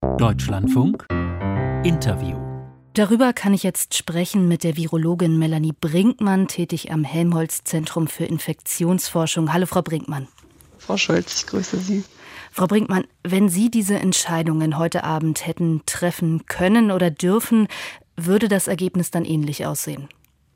Deutschlandfunk Interview. Darüber kann ich jetzt sprechen mit der Virologin Melanie Brinkmann, tätig am Helmholtz-Zentrum für Infektionsforschung. Hallo, Frau Brinkmann. Frau Schulz, ich grüße Sie. Frau Brinkmann, wenn Sie diese Entscheidungen heute Abend hätten treffen können oder dürfen, würde das Ergebnis dann ähnlich aussehen?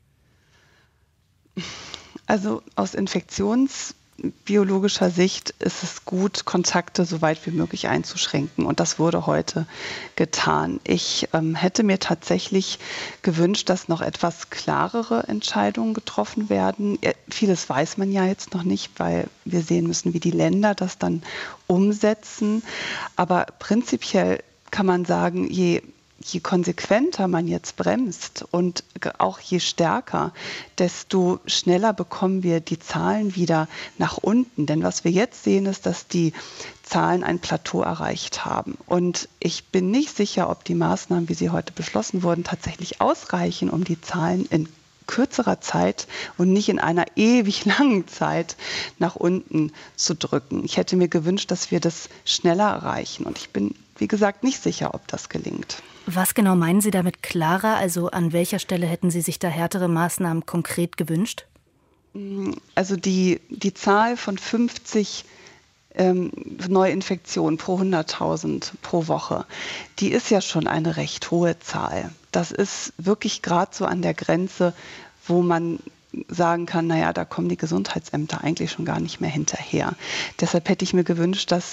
Also aus infektionsbiologischer Sicht ist es gut, Kontakte so weit wie möglich einzuschränken. Und das wurde heute getan. Ich hätte mir tatsächlich gewünscht, dass noch etwas klarere Entscheidungen getroffen werden. Vieles weiß man ja jetzt noch nicht, weil wir sehen müssen, wie die Länder das dann umsetzen. Aber prinzipiell kann man sagen, je konsequenter man jetzt bremst und auch je stärker, desto schneller bekommen wir die Zahlen wieder nach unten. Denn was wir jetzt sehen, ist, dass die Zahlen ein Plateau erreicht haben. Und ich bin nicht sicher, ob die Maßnahmen, wie sie heute beschlossen wurden, tatsächlich ausreichen, um die Zahlen in kürzerer Zeit und nicht in einer ewig langen Zeit nach unten zu drücken. Ich hätte mir gewünscht, dass wir das schneller erreichen. Und ich bin, wie gesagt, nicht sicher, ob das gelingt. Was genau meinen Sie damit klarer? Also an welcher Stelle hätten Sie sich da härtere Maßnahmen konkret gewünscht? Also die Zahl von 50 Neuinfektionen pro 100.000 pro Woche, die ist ja schon eine recht hohe Zahl. Das ist wirklich gerade so an der Grenze, wo man sagen kann, naja, da kommen die Gesundheitsämter eigentlich schon gar nicht mehr hinterher. Deshalb hätte ich mir gewünscht, dass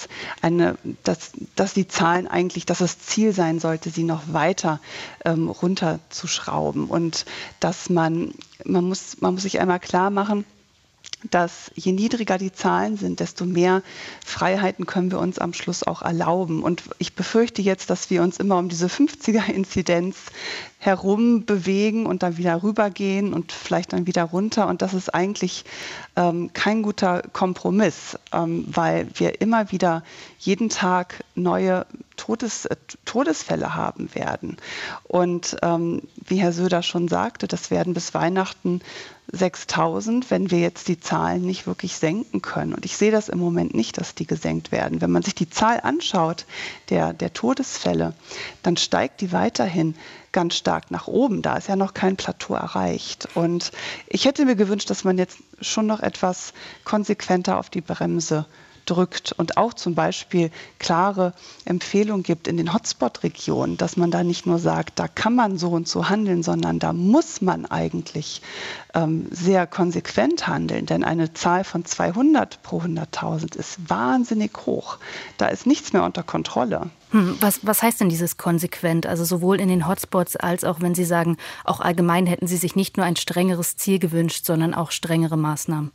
die Zahlen eigentlich, dass das Ziel sein sollte, sie noch weiter runterzuschrauben. Und dass man muss sich einmal klar machen, dass je niedriger die Zahlen sind, desto mehr Freiheiten können wir uns am Schluss auch erlauben. Und ich befürchte jetzt, dass wir uns immer um diese 50er-Inzidenz herum bewegen und dann wieder rübergehen und vielleicht dann wieder runter. Und das ist eigentlich kein guter Kompromiss, weil wir immer wieder jeden Tag neue Todesfälle haben werden. Und wie Herr Söder schon sagte, das werden bis Weihnachten 6.000, wenn wir jetzt die Zahlen nicht wirklich senken können. Und ich sehe das im Moment nicht, dass die gesenkt werden. Wenn man sich die Zahl anschaut, der Todesfälle, dann steigt die weiterhin ganz stark nach oben. Da ist ja noch kein Plateau erreicht. Und ich hätte mir gewünscht, dass man jetzt schon noch etwas konsequenter auf die Bremse drückt und auch zum Beispiel klare Empfehlungen gibt in den Hotspot-Regionen, dass man da nicht nur sagt, da kann man so und so handeln, sondern da muss man eigentlich sehr konsequent handeln, denn eine Zahl von 200 pro 100.000 ist wahnsinnig hoch. Da ist nichts mehr unter Kontrolle. Was heißt denn dieses konsequent? Also sowohl in den Hotspots als auch, wenn Sie sagen, auch allgemein hätten Sie sich nicht nur ein strengeres Ziel gewünscht, sondern auch strengere Maßnahmen?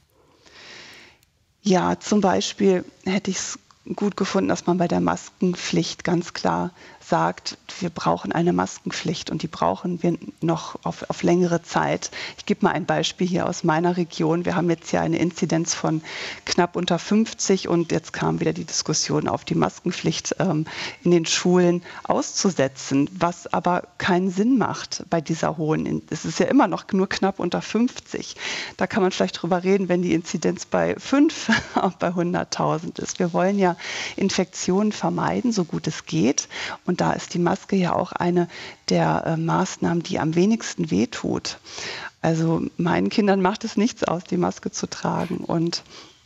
Ja, zum Beispiel hätte ich es gut gefunden, dass man bei der Maskenpflicht ganz klar sagt, wir brauchen eine Maskenpflicht und die brauchen wir noch auf längere Zeit. Ich gebe mal ein Beispiel hier aus meiner Region. Wir haben jetzt hier eine Inzidenz von knapp unter 50 und jetzt kam wieder die Diskussion auf, die Maskenpflicht in den Schulen auszusetzen, was aber keinen Sinn macht bei dieser hohen. Es ist ja immer noch nur knapp unter 50. Da kann man vielleicht drüber reden, wenn die Inzidenz bei 5 auch bei 100.000 ist. Wir wollen ja Infektionen vermeiden, so gut es geht. Und da ist die Maske ja auch eine der Maßnahmen, die am wenigsten wehtut. Also meinen Kindern macht es nichts aus, die Maske zu tragen. Und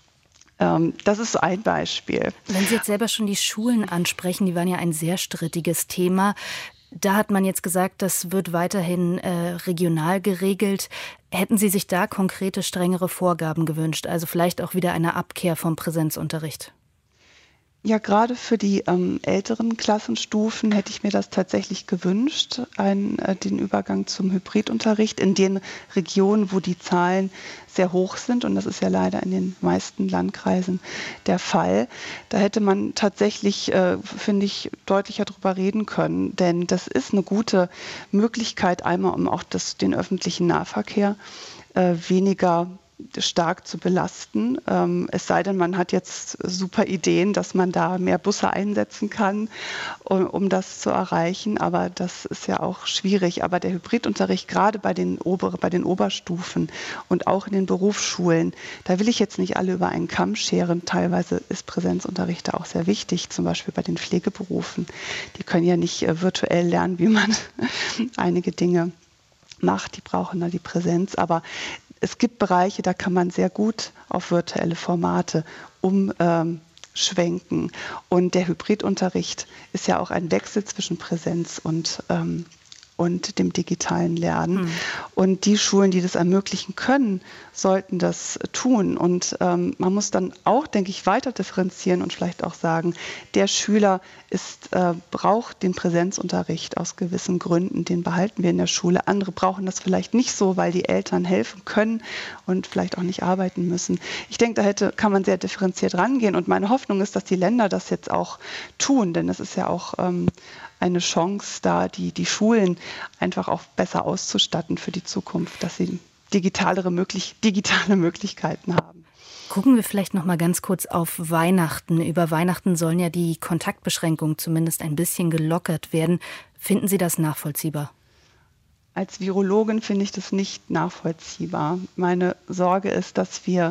das ist so ein Beispiel. Wenn Sie jetzt selber schon die Schulen ansprechen, die waren ja ein sehr strittiges Thema. Da hat man jetzt gesagt, das wird weiterhin regional geregelt. Hätten Sie sich da konkrete, strengere Vorgaben gewünscht? Also vielleicht auch wieder eine Abkehr vom Präsenzunterricht? Ja, gerade für die älteren Klassenstufen hätte ich mir das tatsächlich gewünscht, den Übergang zum Hybridunterricht in den Regionen, wo die Zahlen sehr hoch sind. Und das ist ja leider in den meisten Landkreisen der Fall. Da hätte man tatsächlich, finde ich, deutlicher drüber reden können. Denn das ist eine gute Möglichkeit, einmal um auch den öffentlichen Nahverkehr weniger stark zu belasten. Es sei denn, man hat jetzt super Ideen, dass man da mehr Busse einsetzen kann, um das zu erreichen. Aber das ist ja auch schwierig. Aber der Hybridunterricht, gerade bei den Oberstufen und auch in den Berufsschulen, da will ich jetzt nicht alle über einen Kamm scheren. Teilweise ist Präsenzunterricht da auch sehr wichtig, zum Beispiel bei den Pflegeberufen. Die können ja nicht virtuell lernen, wie man einige Dinge macht. Die brauchen da die Präsenz. Aber es gibt Bereiche, da kann man sehr gut auf virtuelle Formate umschwenken. Und der Hybridunterricht ist ja auch ein Wechsel zwischen Präsenz und dem digitalen Lernen. Und die Schulen, die das ermöglichen können, sollten das tun. Und man muss dann auch, denke ich, weiter differenzieren und vielleicht auch sagen, der Schüler braucht den Präsenzunterricht aus gewissen Gründen, den behalten wir in der Schule. Andere brauchen das vielleicht nicht so, weil die Eltern helfen können und vielleicht auch nicht arbeiten müssen. Ich denke, kann man sehr differenziert rangehen. Und meine Hoffnung ist, dass die Länder das jetzt auch tun, denn das ist ja auch eine Chance, da die Schulen einfach auch besser auszustatten für die Zukunft, dass sie digitale Möglichkeiten haben. Gucken wir vielleicht noch mal ganz kurz auf Weihnachten. Über Weihnachten sollen ja die Kontaktbeschränkungen zumindest ein bisschen gelockert werden. Finden Sie das nachvollziehbar? Als Virologin finde ich das nicht nachvollziehbar. Meine Sorge ist, dass wir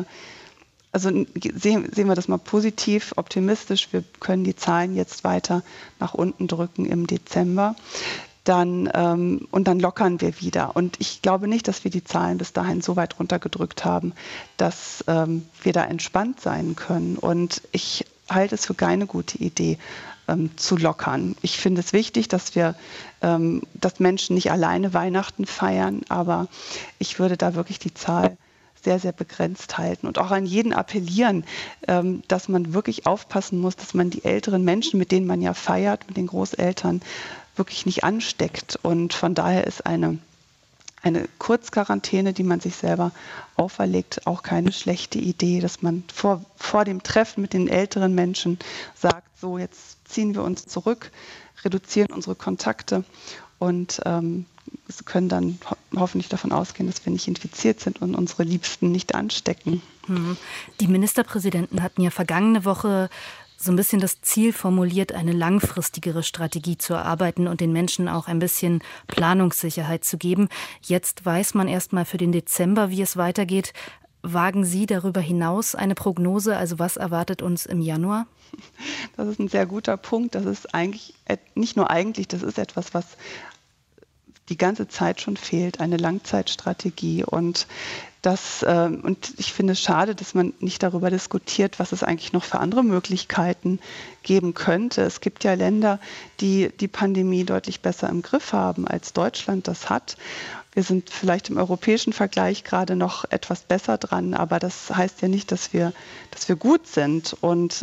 sehen wir das mal positiv, optimistisch. Wir können die Zahlen jetzt weiter nach unten drücken im Dezember. Und dann lockern wir wieder. Und ich glaube nicht, dass wir die Zahlen bis dahin so weit runtergedrückt haben, dass wir da entspannt sein können. Und ich halte es für keine gute Idee, zu lockern. Ich finde es wichtig, dass Menschen nicht alleine Weihnachten feiern, aber ich würde da wirklich die Zahl sehr, sehr begrenzt halten und auch an jeden appellieren, dass man wirklich aufpassen muss, dass man die älteren Menschen, mit denen man ja feiert, mit den Großeltern, wirklich nicht ansteckt. Und von daher ist eine Kurzquarantäne, die man sich selber auferlegt, auch keine schlechte Idee, dass man vor dem Treffen mit den älteren Menschen sagt, so jetzt ziehen wir uns zurück, reduzieren unsere Kontakte und können dann hoffentlich davon ausgehen, dass wir nicht infiziert sind und unsere Liebsten nicht anstecken. Die Ministerpräsidenten hatten ja vergangene Woche so ein bisschen das Ziel formuliert, eine langfristigere Strategie zu erarbeiten und den Menschen auch ein bisschen Planungssicherheit zu geben. Jetzt weiß man erst mal für den Dezember, wie es weitergeht. Wagen Sie darüber hinaus eine Prognose? Also was erwartet uns im Januar? Das ist ein sehr guter Punkt. Das ist eigentlich, das ist etwas, was die ganze Zeit schon fehlt, eine Langzeitstrategie. Und ich finde es schade, dass man nicht darüber diskutiert, was es eigentlich noch für andere Möglichkeiten geben könnte. Es gibt ja Länder, die die Pandemie deutlich besser im Griff haben, als Deutschland das hat. Wir sind vielleicht im europäischen Vergleich gerade noch etwas besser dran, aber das heißt ja nicht, dass wir gut sind. Und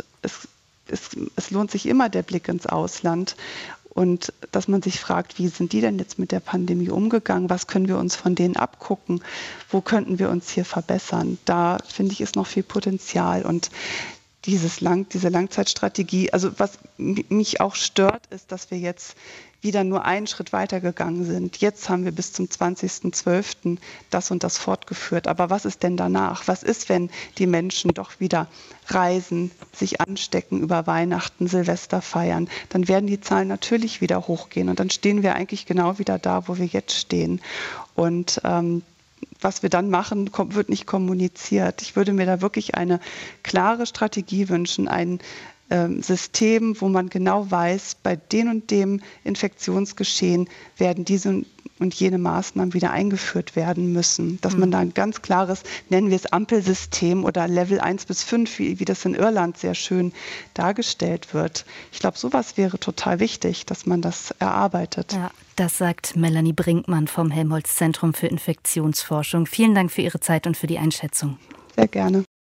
es lohnt sich immer der Blick ins Ausland. Und dass man sich fragt, wie sind die denn jetzt mit der Pandemie umgegangen? Was können wir uns von denen abgucken? Wo könnten wir uns hier verbessern? Da finde ich, ist noch viel Potenzial. Und diese Langzeitstrategie, also was mich auch stört, ist, dass wir jetzt wieder nur einen Schritt weitergegangen sind. Jetzt haben wir bis zum 20.12. das und das fortgeführt. Aber was ist denn danach? Was ist, wenn die Menschen doch wieder reisen, sich anstecken, über Weihnachten, Silvester feiern? Dann werden die Zahlen natürlich wieder hochgehen. Und dann stehen wir eigentlich genau wieder da, wo wir jetzt stehen. Und was wir dann machen, wird nicht kommuniziert. Ich würde mir da wirklich eine klare Strategie wünschen, ein System, wo man genau weiß, bei dem und dem Infektionsgeschehen werden diese und jene Maßnahmen wieder eingeführt werden müssen. Dass man da ein ganz klares, nennen wir es Ampelsystem oder Level 1 bis 5, wie das in Irland sehr schön dargestellt wird. Ich glaube, sowas wäre total wichtig, dass man das erarbeitet. Ja, das sagt Melanie Brinkmann vom Helmholtz Zentrum für Infektionsforschung. Vielen Dank für Ihre Zeit und für die Einschätzung. Sehr gerne.